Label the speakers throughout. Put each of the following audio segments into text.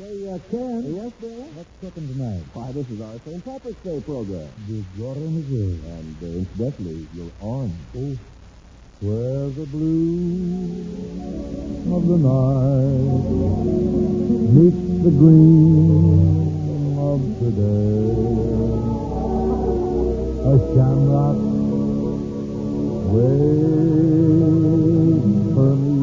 Speaker 1: Say, Ken.
Speaker 2: Yes, Bill?
Speaker 1: What's cooking tonight?
Speaker 2: Why, this is our St. Patrick's Day program.
Speaker 1: The Jordan is.
Speaker 2: And incidentally, you're on.
Speaker 1: Oh, where the blue of the night meets the green of today. A shamrock waits for me.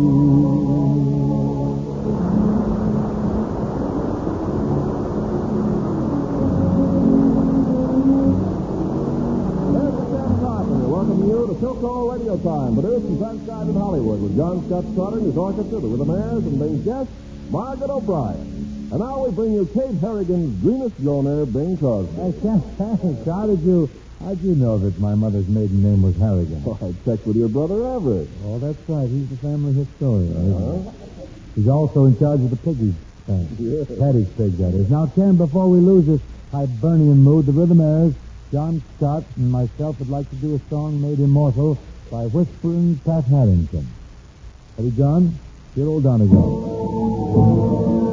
Speaker 2: Welcome you to Silk Roll Radio Time, produced and transcribed in Hollywood with John Scott Stoddard and his orchestra, the Rhythm Airs, and Bing's guest, Margaret O'Brien. And now we bring you Kate Harrigan's greenest donor, Bing Crosby.
Speaker 1: Thanks. How'd you know that my mother's maiden name was Harrigan?
Speaker 2: Oh, I checked with your brother Everett.
Speaker 1: Oh, that's right. He's the family historian. He's also in charge of the piggy thing.
Speaker 2: Yeah.
Speaker 1: Patty's pig, that is. Now, Ken, before we lose this Hibernian mood, the Rhythm Airs, John Scott and myself would like to do a song made immortal by Whispering Pat Harrington. Ready, John? Here, old Donegal.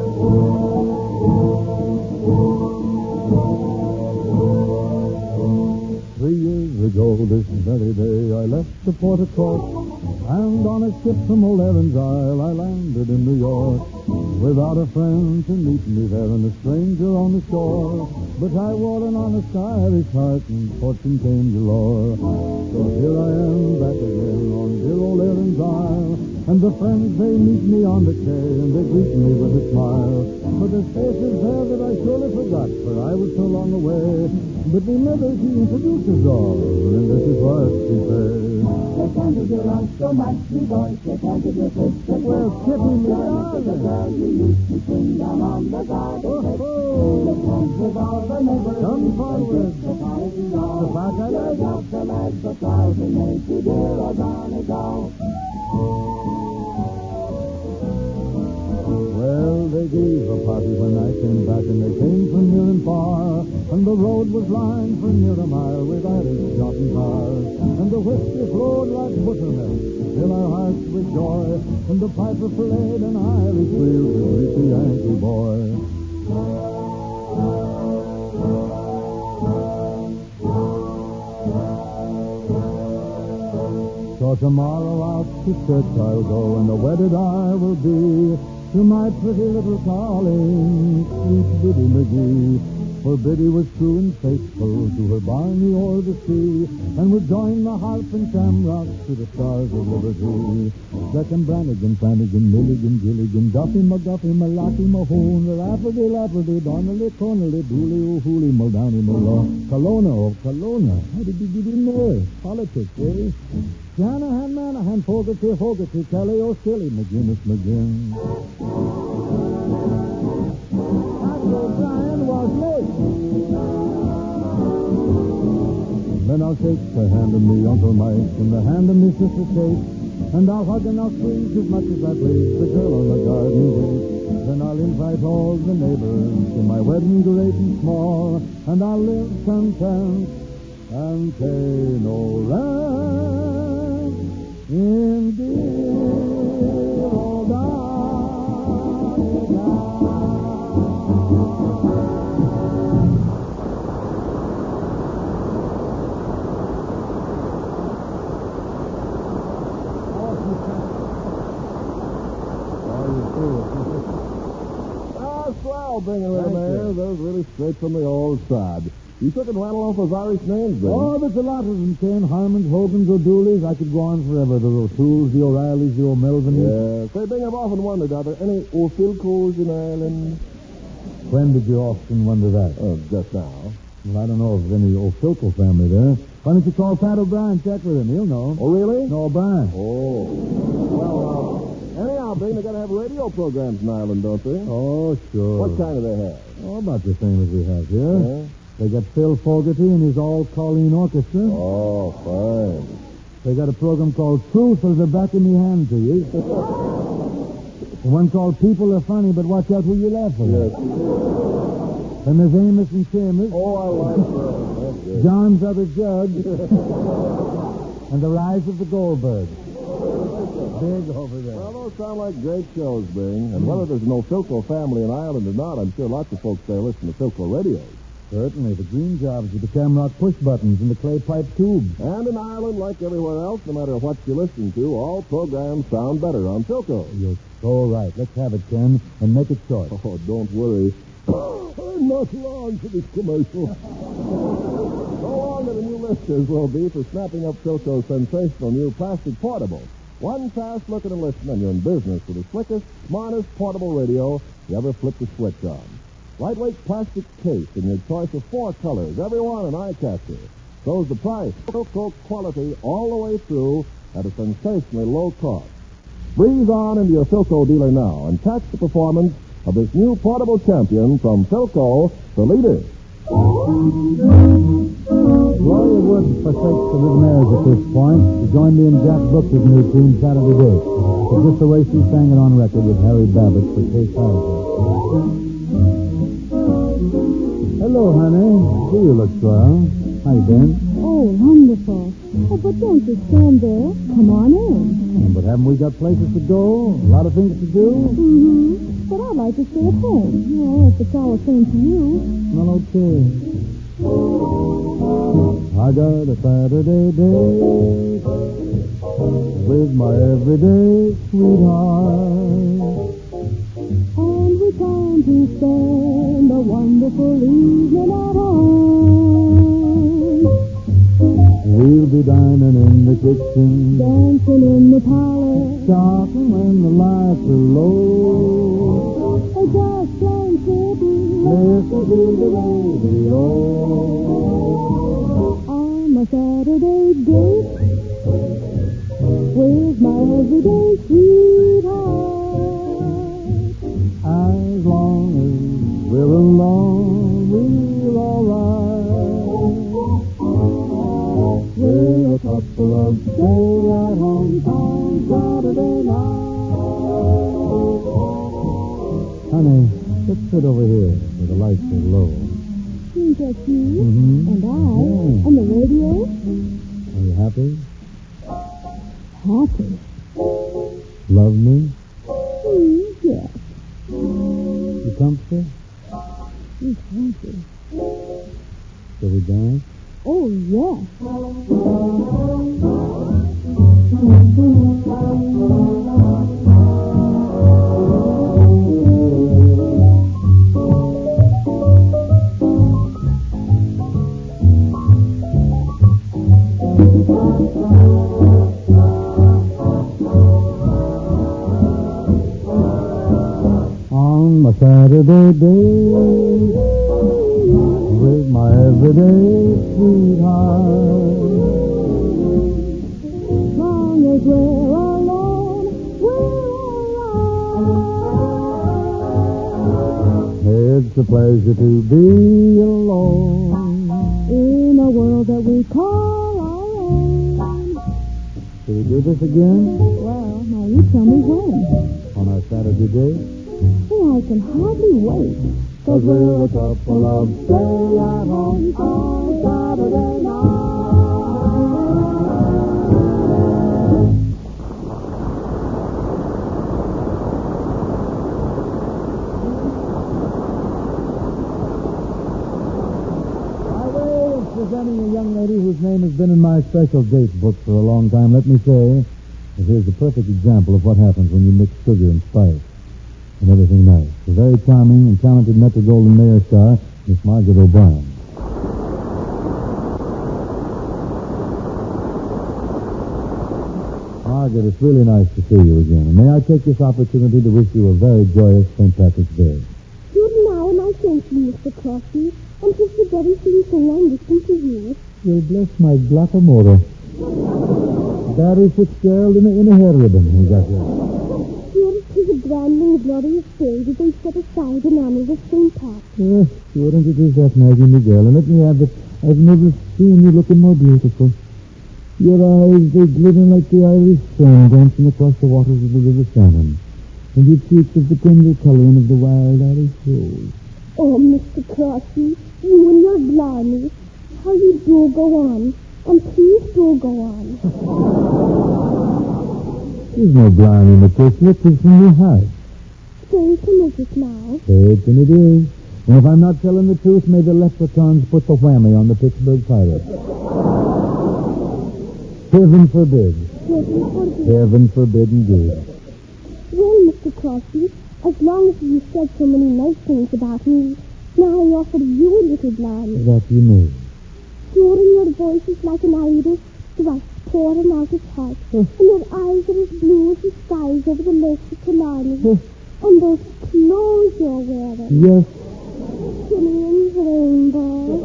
Speaker 1: 3 years ago this very day I left the Port of Cork, and on a ship from Old Erin's Isle I landed in New York, without a friend to meet me there and a stranger on the shore. But I wore an honest Irish heart and fortune came galore. So here I am back again on dear Old Erin's Isle, and the friends they meet me on the quay and they greet me with a smile. But there's faces there that I surely forgot, for I was so long away. But remember, she introduces all, and this is what she says.
Speaker 3: They can't do lunch so much, me boys. They can't do fish.
Speaker 1: Well, Kitty, me
Speaker 3: The girl you used to swing down on the garden. The friends with all the neighbors.
Speaker 1: Come forward.
Speaker 3: The cottage is all.
Speaker 1: The back I
Speaker 3: There's out the lads for clouds and made to dear O'Donegal.
Speaker 1: Well, they gave a party when I came back, and they came from near and far, and the road was lined for near a mile with Irish jaunting cars, and the whiskey flowed like buttermilk to fill our hearts with joy, and the piper played an Irish reel to greet the Yankee boy. So tomorrow out to church I'll go, and the wedded I will be to my pretty little darling, sweet Biddy McGee. For Biddy was true and faithful to her Barney o'er the sea, and would join the harp and shamrocks to the stars of liberty. Second Brannigan, Flanagan, Milligan, Gilligan, Duffy, McGuffy, Malachi, Mahoon, Rafferty, Lafferty, Donnelly, Connelly, Dooley, O'Hooley, Muldowney, Mullaw, Kelowna. How did you get in there? Politics, eh? Shanahan, Manahan, Fogarty, Kelly, O'Skilly, McGinnis, McGinn. O'Brien was late. Then I'll shake the hand of me Uncle Mike and the hand of me Sister Kate, and I'll hug and I'll squeeze as much as I please the girl on the garden gate. Then I'll invite all the neighbors to my wedding, great and small, and I'll live content and pay no rent in dear old Donegal.
Speaker 2: Swell bringing them there. Those really straight from the old sod. You took and rattle off those Irish names, then.
Speaker 1: Oh, there's a lot of them, Ken. Harmons, Hogans, O'Dooleys. I could go on forever. The O'Tooles, the O'Reillys, the O'Melvins.
Speaker 2: Yeah. Say, Bing, I've often wondered, are there any O'Philcos in Ireland?
Speaker 1: When did you often wonder that?
Speaker 2: Oh, just now.
Speaker 1: Well, I don't know of any O'Philco family there. Why don't you call Pat O'Brien? Check with him. He'll know.
Speaker 2: Oh, really?
Speaker 1: No, O'Brien.
Speaker 2: Oh. Well, anyhow, Bing, they got to have radio programs in Ireland, don't they?
Speaker 1: Oh, sure.
Speaker 2: What kind do they have?
Speaker 1: Oh, about the same as we have here.
Speaker 2: Yeah?
Speaker 1: They got Phil Fogarty and his all-Colleen Orchestra.
Speaker 2: Oh, fine.
Speaker 1: They got a program called Truth or the Back of Me Hand to you. One called People Are Funny, but watch out who you laugh at.
Speaker 2: Yes.
Speaker 1: And there's Amos and Seamus.
Speaker 2: Oh, I like that. That's good.
Speaker 1: John's Other Judge. And The Rise of the Goldberg. pig over there.
Speaker 2: Well, those sound like great shows, Bing. And whether there's no Philco family in Ireland or not, I'm sure lots of folks there listen to Philco radios.
Speaker 1: Certainly, the green jobs with the Shamrock push buttons and the clay pipe tubes.
Speaker 2: And in Ireland, like everywhere else, no matter what you listen to, all programs sound better on Philco.
Speaker 1: You're so right. Let's have it, Ken, and make it short.
Speaker 2: Oh, don't worry. I'm not long for this commercial. So long that the new listeners will be for snapping up Philco's sensational new plastic portable. One fast look at a listen and you're in business with the slickest, smartest portable radio you ever flipped a switch on. Lightweight plastic case in your choice of 4 colors, every one an eye-catcher. Shows the price, Philco quality all the way through at a sensationally low cost. Breeze on into your Philco dealer now and catch the performance of this new portable champion from Philco, the leader.
Speaker 1: Gloria Wood forsakes the Rhythmaires at this point to join me in Jack Brooks' new tune, Saturday Day. It's just the way she sang it on record with Harry Babbitt for Case Houser. Hello, honey. Do you look swell? How you been?
Speaker 4: Oh, wonderful. Oh, but don't just stand there. Come on in.
Speaker 1: But haven't we got places to go? A lot of things to do?
Speaker 4: Mm-hmm. But I'd like to stay at home. Oh, if it's all the same to you.
Speaker 1: Well, okay. I got a Saturday day with my everyday sweetheart.
Speaker 4: And we plan to spend a wonderful evening at home.
Speaker 1: We'll be dining in the kitchen,
Speaker 4: Dancing in the parlor.
Speaker 1: shopping when the lights are low.
Speaker 4: Just playing sitting.
Speaker 1: Listen to the radio.
Speaker 4: On a Saturday date with my everyday sweetheart.
Speaker 1: As long as we're alone, we're alright. We're a couple of stay-at-home on Saturday night. Honey, let's sit over here where the lights are low.
Speaker 4: Just you
Speaker 1: Mm-hmm.
Speaker 4: and I
Speaker 1: Yeah.
Speaker 4: and the radio.
Speaker 1: Are you happy?
Speaker 4: Happy.
Speaker 1: Love me?
Speaker 4: Yes.
Speaker 1: You comfy?
Speaker 4: He's happy.
Speaker 1: Shall we dance?
Speaker 4: Oh, yes.
Speaker 1: On a Saturday day with my everyday sweetheart.
Speaker 4: As long as we're alone, we're alright.
Speaker 1: It's a pleasure to be alone.
Speaker 4: In a world that we call our own.
Speaker 1: Shall we do this again
Speaker 4: Well, now you tell me when.
Speaker 1: on our Saturday day?
Speaker 4: Oh, I can hardly wait.
Speaker 1: 'Cause we're a couple of stay-at-home
Speaker 4: On Saturday night.
Speaker 1: Presenting a young lady whose name has been in my special date book for a long time, let me say that here's a perfect example of what happens when you mix sugar and spice and everything nice. The very charming and talented Metro-Goldwyn-Mayer star, Miss Margaret O'Brien. Margaret, it's really nice to see you again. And may I take this opportunity to wish you a very joyous St. Patrick's Day.
Speaker 4: Good now, and I thank you, Mr. Crosby. And just the very thing so long listening to you.
Speaker 1: You'll bless my Glacamora. Barry Fitzgerald in a hair ribbon he got here.
Speaker 4: Here it is a grand and glorious day that they set aside in honor of St. Pat.
Speaker 1: Yes, sure, and it is that, Maggie, my girl. And let me add that I've never seen you looking more beautiful. Your eyes, they glitter like the Irish sun dancing across the waters of the River Shannon. And your cheeks of the tender coloring of the wild Irish rose.
Speaker 4: Oh, Mr. Crosby, you and your blarney. How you do go on. And please do go on.
Speaker 1: There's no blarney, Matricia. It's in your house.
Speaker 4: Jason, is it now?
Speaker 1: Certain it is. And if I'm not telling the truth, may the leprechauns put the whammy on the Pittsburgh Pirates. Heaven forbid. Heaven forbid indeed.
Speaker 4: Well, Mr. Crosby, as long as you said so many nice things about me, now I offer you a little blarney.
Speaker 1: What do you mean?
Speaker 4: Sure, in your voice is like an iris, so I pour him out his heart, and your eyes are as blue as the skies over the lakes of Killarney, and those clothes you're wearing.
Speaker 1: Yes.
Speaker 4: Simeon's rainbow.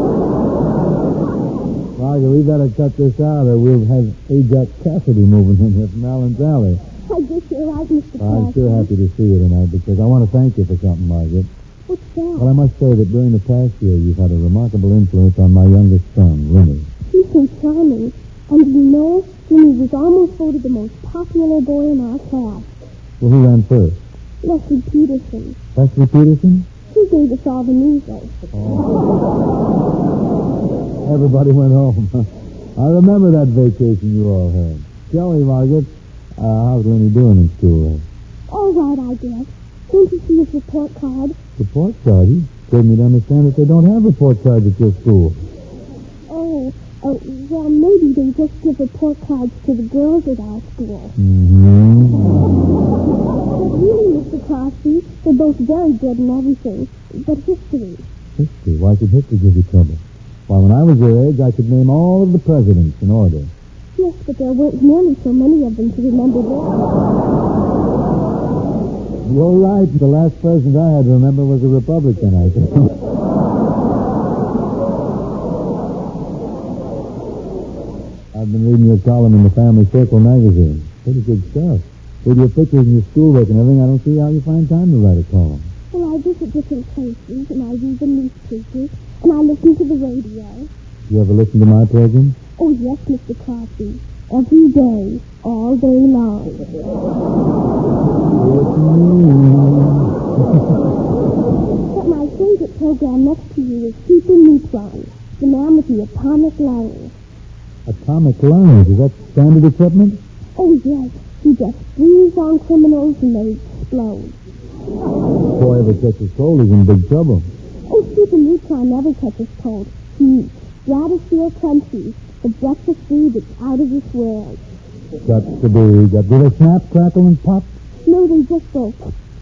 Speaker 1: Margaret, we better cut this out or we'll have Ajax Cassidy moving in here from Allen's Alley.
Speaker 4: I guess you're right, Mr. Crosby.
Speaker 1: I'm sure happy to see you tonight because I want to thank you for something, Margaret.
Speaker 4: What's that?
Speaker 1: Well, I must say that during the past year you've had a remarkable influence on my youngest son, Lenny.
Speaker 4: He's so charming. And you know, Jimmy was almost voted the most popular boy in our class.
Speaker 1: Well, who ran first?
Speaker 4: Leslie Peterson.
Speaker 1: Leslie Peterson?
Speaker 4: He gave us all the measles.
Speaker 1: Everybody went home. I remember that vacation you all had. Tell me, Margaret, how's Lenny doing in school?
Speaker 4: All right, I guess. Don't you see his report card?
Speaker 1: Report card? You told me to understand that they don't have report cards at your school.
Speaker 4: Well, maybe they just give report cards to the girls at our school.
Speaker 1: Mm-hmm.
Speaker 4: But really, Mr. Crosby, they're both very good and everything. But history.
Speaker 1: History? Why should history give you trouble? Why, when I was your age, I could name all of the presidents in order.
Speaker 4: Yes, but there weren't nearly so many of them to remember them.
Speaker 1: You're right. The last president I had to remember was a Republican, I think. I've been reading your column in the Family Circle magazine. Pretty good stuff. With your pictures and your schoolwork and everything, I don't see how you find time to write a column.
Speaker 4: Well, I visit different places, and I read the newspapers, and I listen to the radio.
Speaker 1: You ever listen to my program?
Speaker 4: Oh, yes, Mr. Crosby. Every day, all day long. But my favorite program next to you is Super Neutron, the man with the atomic lungs.
Speaker 1: Atomic lungs? Is that standard equipment?
Speaker 4: Oh, yes. He just breathes on criminals and they explode.
Speaker 1: If boy ever catches cold, he's in big trouble.
Speaker 4: Oh, Super Neutron never catches cold. He eats Stratosphere Crunchies, the breakfast food that's out of this world.
Speaker 1: Got to be. Do they snap, crackle, and pop?
Speaker 4: No, they just go.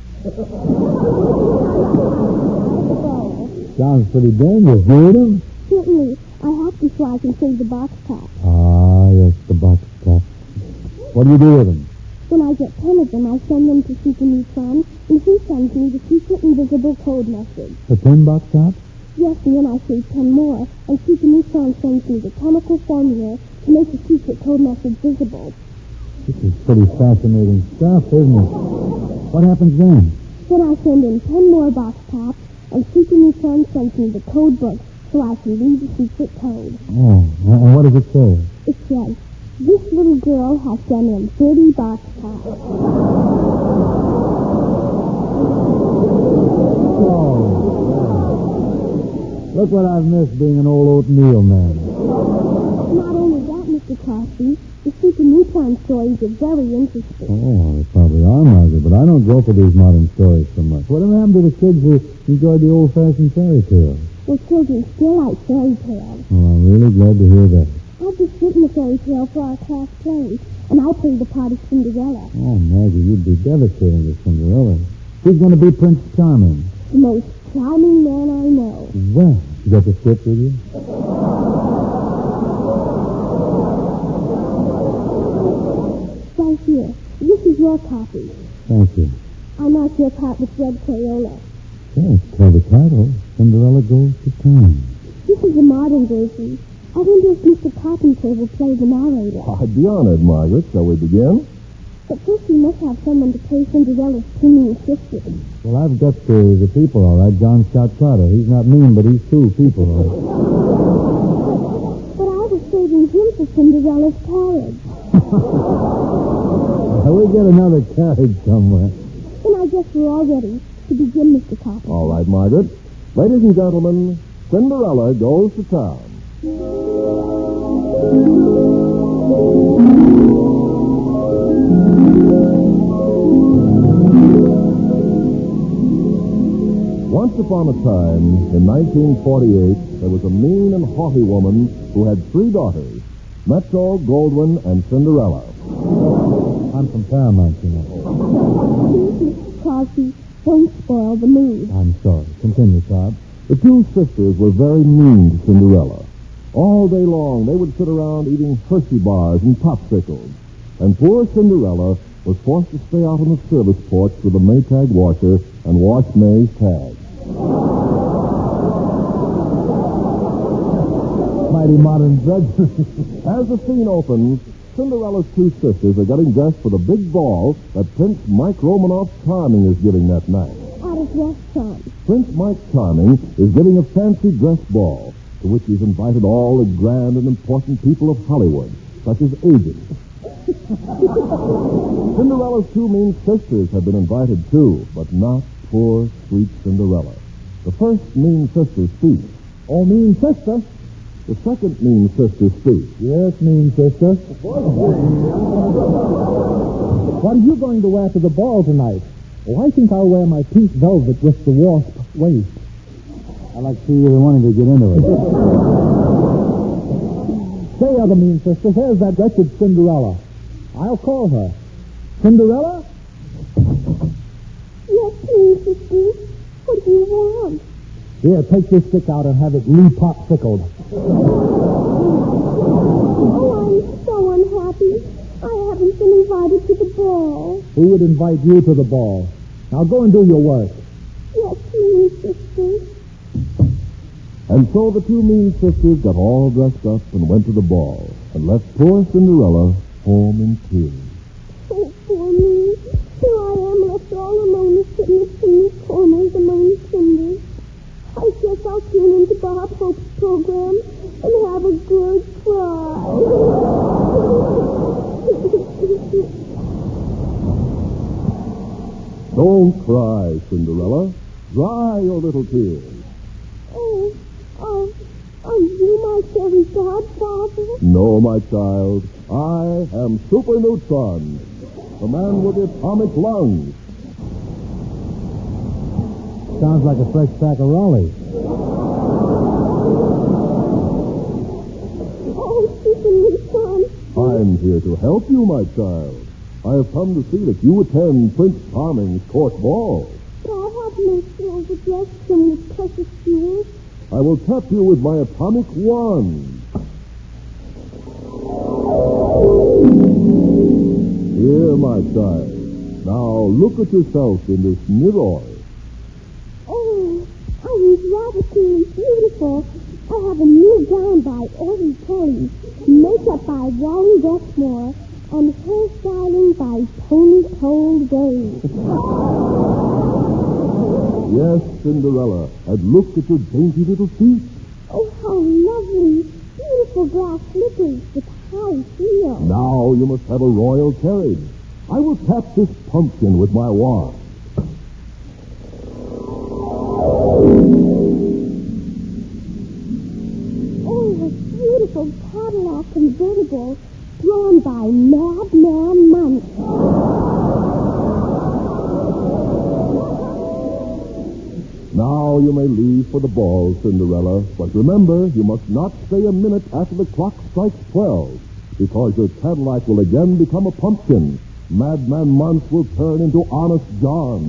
Speaker 1: Sounds pretty dangerous. Do you eat them?
Speaker 4: Certainly. I have to so I can save the box top.
Speaker 1: Ah, yes, the box top. What do you do with them?
Speaker 4: When I get 10 of them, I send them to Super Neutron, and he sends me the secret invisible code message.
Speaker 1: The 10 box top?
Speaker 4: Yes, and then I save 10 more, and Super Neutron sends me the chemical formula to make the secret code message visible.
Speaker 1: This is pretty fascinating stuff, isn't it? What happens then?
Speaker 4: Then I send in 10 more box tops, and Super Neutron sends me the code book so I can read the secret code.
Speaker 1: Oh, and what does it say?
Speaker 4: It says, this little girl has done in 30 box tops.
Speaker 1: Oh, look what I've missed being an old oatmeal man.
Speaker 4: Not only that, Mr. Crosby, the Super Neutron stories are very interesting.
Speaker 1: Oh, they probably are, Margaret, but I don't go for these modern stories so much. Whatever happened to the kids who enjoyed the old-fashioned fairy tales?
Speaker 4: Well, children still like fairy tales.
Speaker 1: Well, I'm really glad to hear that.
Speaker 4: I've just written a fairy tale for our class play, and I played the part of Cinderella.
Speaker 1: Oh, Maggie, you'd be devastating to Cinderella. Who's going to be Prince Charming?
Speaker 4: The most charming man I know.
Speaker 1: Well, you got the script with you?
Speaker 4: Right here. This is your copy.
Speaker 1: Thank you.
Speaker 4: I marked your part with red Crayola.
Speaker 1: Yes, clever title. Cinderella Goes to Town.
Speaker 4: This is a modern version. I wonder if Mr. Cottontail will play the narrator.
Speaker 2: I'd be honored, Margaret. Shall we begin?
Speaker 4: But first we must have someone to play Cinderella's singing sister.
Speaker 1: Well, I've got the people, all right. John Scott Carter. He's not mean, but he's two people, all right.
Speaker 4: But I was saving him for Cinderella's carriage.
Speaker 1: We'll get another carriage somewhere.
Speaker 4: Then I guess we're all ready to begin, Mr. Cotton.
Speaker 2: All right, Margaret. Ladies and gentlemen, Cinderella Goes to Town. Once upon a time, in 1948, there was a mean and haughty woman who had 3 daughters, Metro, Goldwyn, and Cinderella.
Speaker 1: I'm from Paramount, you know.
Speaker 4: Please, Mr. Crosby, don't spoil the mood.
Speaker 1: I'm sorry. Continue, Todd.
Speaker 2: The 2 sisters were very mean to Cinderella. All day long, they would sit around eating Hershey bars and popsicles. And poor Cinderella was forced to stay out on the service porch with a Maytag washer and wash May's tag.
Speaker 1: Mighty modern drudgery.
Speaker 2: As the scene opens, Cinderella's 2 sisters are getting dressed for the big ball that Prince Mike Romanoff Charming is giving that night.
Speaker 4: At his restaurant.
Speaker 2: Prince Mike Charming is giving a fancy dress ball to which he's invited all the grand and important people of Hollywood, such as agents. Cinderella's 2 mean sisters have been invited too, but not poor, sweet Cinderella. The first mean sister speaks.
Speaker 1: Oh, mean sister.
Speaker 2: The second mean sister speaks.
Speaker 1: Yes, mean sister. What are you going to wear to the ball tonight? Oh, I think I'll wear my pink velvet with the wasp waist. I'd like to see you wanting to get into it. Say, other mean sister, where's that wretched Cinderella? I'll call her. Cinderella?
Speaker 4: Yes, please, sister. What do you want?
Speaker 1: Here, take this stick out and have it re-popsicled.
Speaker 4: Oh, I'm so unhappy. I haven't been invited to the ball.
Speaker 1: Who would invite you to the ball? Now go and do your work.
Speaker 4: Yes, please, sister.
Speaker 2: And so the 2 mean sisters got all dressed up and went to the ball and left poor Cinderella home in tears.
Speaker 4: Oh, poor me. Here I am left all alone sitting in the corners among the cinders. I guess I'll tune into Bob Hope's program and have a good cry.
Speaker 2: Don't cry, Cinderella. Dry your little tears.
Speaker 4: Oh, are you my fairy godfather?
Speaker 2: No, my child. I am Super Neutron, the man with the atomic lungs.
Speaker 1: Sounds like a fresh pack of Raleigh.
Speaker 4: Oh, Super Neutron.
Speaker 2: I'm here to help you, my child. I have come to see that you attend Prince Charming's court ball.
Speaker 4: But I have no silver dress from with precious jewels.
Speaker 2: I will tap you with my atomic wand. Here, my child. Now look at yourself in this mirror.
Speaker 4: Oh, I'm radically beautiful. I have a new gown by Orton Kelly, makeup by Wally Westmore, and hairstyling by Tony Cold Rose.
Speaker 2: Yes, Cinderella, and look at your dainty little feet.
Speaker 4: Oh, how lovely. Beautiful glass slippers with high heels.
Speaker 2: Now you must have a royal carriage. I will tap this pumpkin with my wand.
Speaker 4: Oh, a beautiful Cadillac convertible drawn by Madman Monk.
Speaker 2: Now you may leave for the ball, Cinderella. But remember, you must not stay a minute after the clock strikes 12, because your Cadillac will again become a pumpkin. Madman Month will turn into Honest John.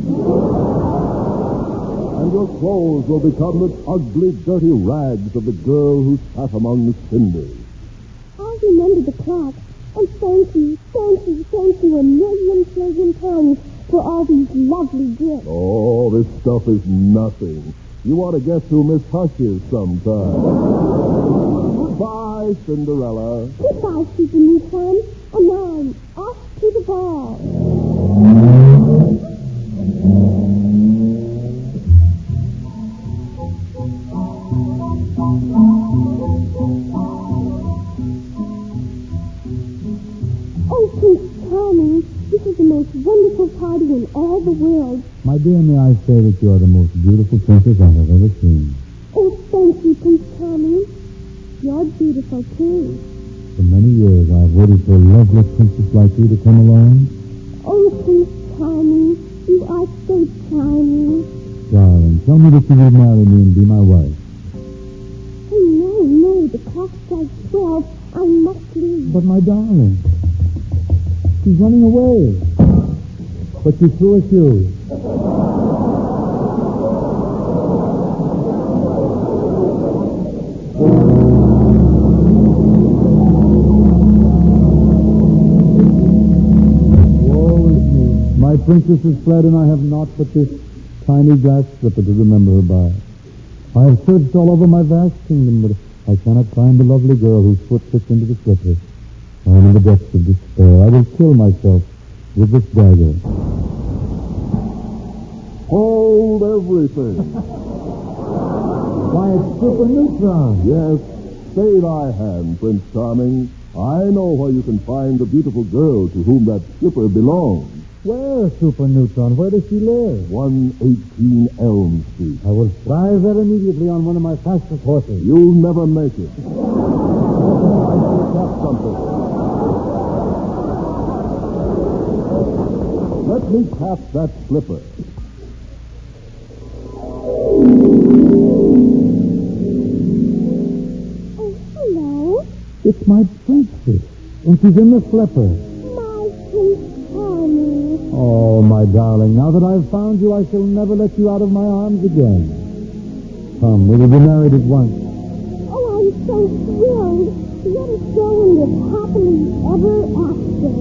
Speaker 2: And your clothes will become the ugly, dirty rags of the girl who sat among the cinders.
Speaker 4: I'll remember the clock. And thank you a million trillion times for all these lovely gifts.
Speaker 2: Oh, this stuff is nothing. You ought to guess who Miss Hush is sometime. Goodbye, Cinderella.
Speaker 4: Goodbye, Super Neutron. And now I'm off to the ball. Oh, Prince Charming, this is the most wonderful party in all the world.
Speaker 1: My dear, may I say that you are the most beautiful princess I have ever seen.
Speaker 4: Oh, thank you, Prince Charming. You're beautiful, too.
Speaker 1: For many years I have waited for a lovely princess like you to come along.
Speaker 4: Oh, Prince Charming, you are so charming.
Speaker 1: Darling, tell me the if you will marry me and be my wife.
Speaker 4: Oh, no, the clock strikes 12. I must leave.
Speaker 1: But, my darling, she's running away. But she threw a shoe. Woe is me. My princess is fled, and I have naught but this tiny glass slipper to remember her by. I have searched all over my vast kingdom, but I cannot find the lovely girl whose foot fits into the slipper. I am in the depths of despair. I will kill myself with this dagger.
Speaker 2: Hold everything.
Speaker 1: Why, it's Super Neutron.
Speaker 2: Yes, stay thy hand, Prince Charming. I know where you can find the beautiful girl to whom that slipper belongs.
Speaker 1: Where, Super Neutron? Where does she live?
Speaker 2: 118 Elm Street.
Speaker 1: I will drive there immediately on one of my fastest horses.
Speaker 2: You'll never make it. I picked up something. Let me tap that slipper.
Speaker 4: Oh, hello.
Speaker 1: It's my princess, and she's in the slipper.
Speaker 4: My Prince Charming.
Speaker 1: Oh, my darling, now that I've found you, I shall never let you out of my arms again. Come, we will be married at once.
Speaker 4: Oh, I'm so thrilled. Let us go and live happily ever after.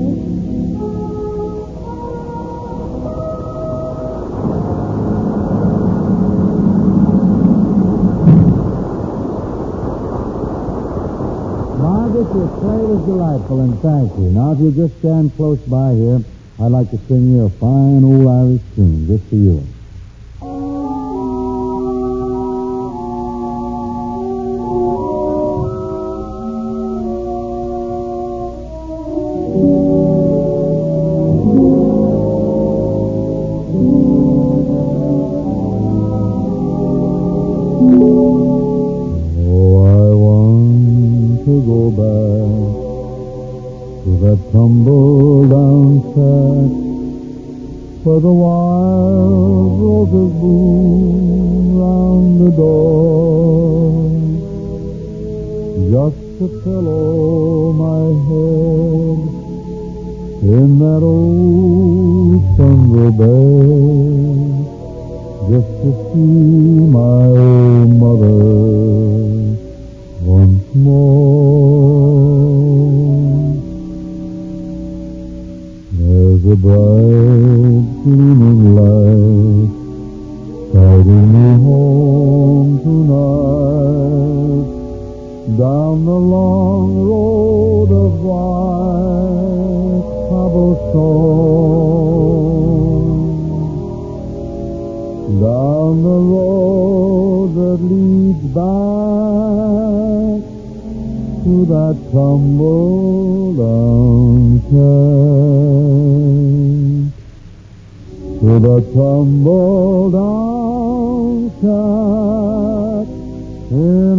Speaker 1: Margaret, your play was delightful, and thank you. Now, if you'll just stand close by here, I'd like to sing you a fine old Irish tune, just for you. Tumble-down track where the wild roses bloom round the door, just to pillow my head in that old sunny bed, just to see my old mother once more. There's a bright gleaming light guiding me home tonight, down the long road of white cobblestone, down the road that leads back to that tumble-down shack, to the tumble-down shack in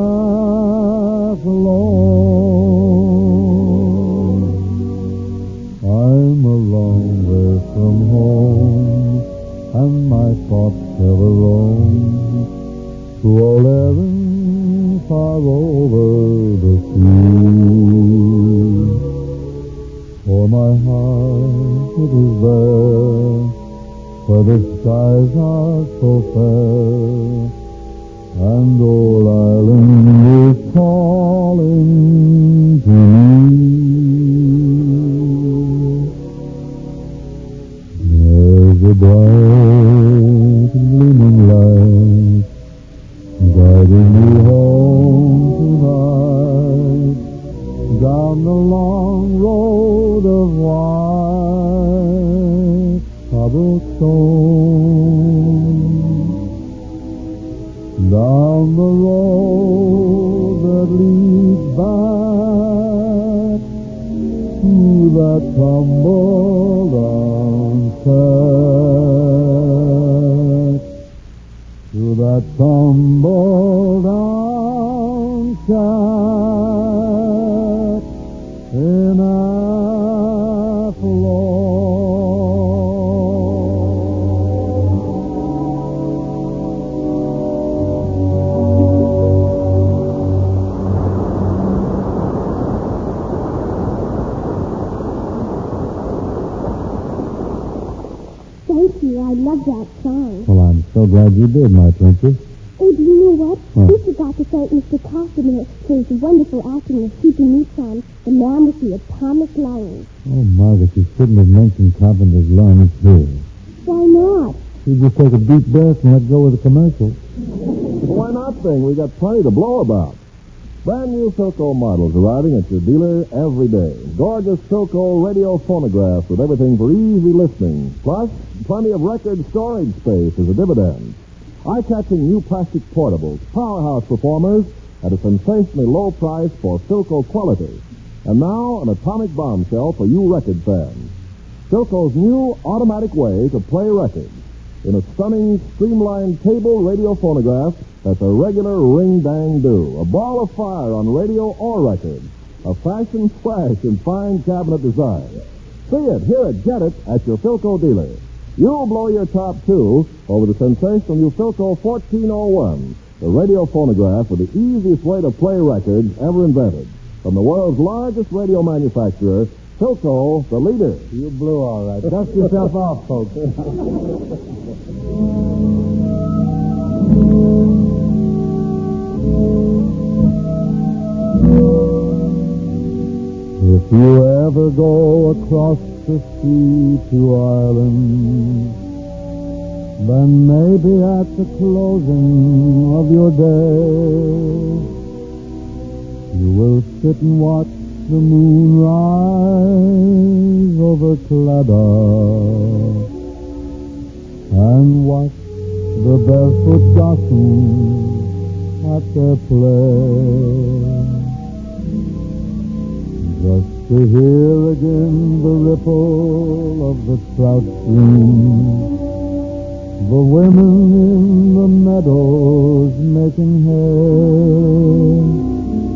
Speaker 1: Athlone. I'm a long way from home, and my thoughts ever roam to old Erin far over the sea. For my heart, it is there, where the skies are so fair, and old Ireland is calling to me. There's a bright gleaming light guiding me home tonight, down the long road of white cobblestone, down the road that leads back to that tumble-down shack, to that tumble-down shack in Athlone. So glad you did, my princess.
Speaker 4: Oh, do you know what?
Speaker 1: What?
Speaker 4: We forgot to thank Mr. Costimer for his wonderful acting of Super Neutron, the man with the atomic lungs.
Speaker 1: Oh, Margaret, you shouldn't have mentioned Carpenter's lungs here.
Speaker 4: Why not?
Speaker 1: You just take a deep breath and let go of the commercial.
Speaker 2: Why not, thing? We got plenty to blow about. Brand new Philco models arriving at your dealer every day. Gorgeous Philco radio phonographs with everything for easy listening. Plus, plenty of record storage space as a dividend. Eye-catching new plastic portables, powerhouse performers at a sensationally low price for Philco quality. And now, an atomic bombshell for you record fans. Philco's new automatic way to play records. In a stunning, streamlined table radio phonograph that's a regular ring-dang-do. A ball of fire on radio or record. A fashion flash in fine cabinet design. See it, hear it, get it at your Philco dealer. You'll blow your top, too, over the sensational new Philco 1401, the radio phonograph with the easiest way to play records ever invented. From the world's largest radio manufacturer, Philco, the leader.
Speaker 1: You blew all right. Dust yourself off, folks. If you ever go across the sea to Ireland, then maybe at the closing of your day, you will sit and watch the moon rise over Claddagh and watch the barefoot Gossames at their play. Just to hear again the ripple of the trout stream, the women in the meadows making hay.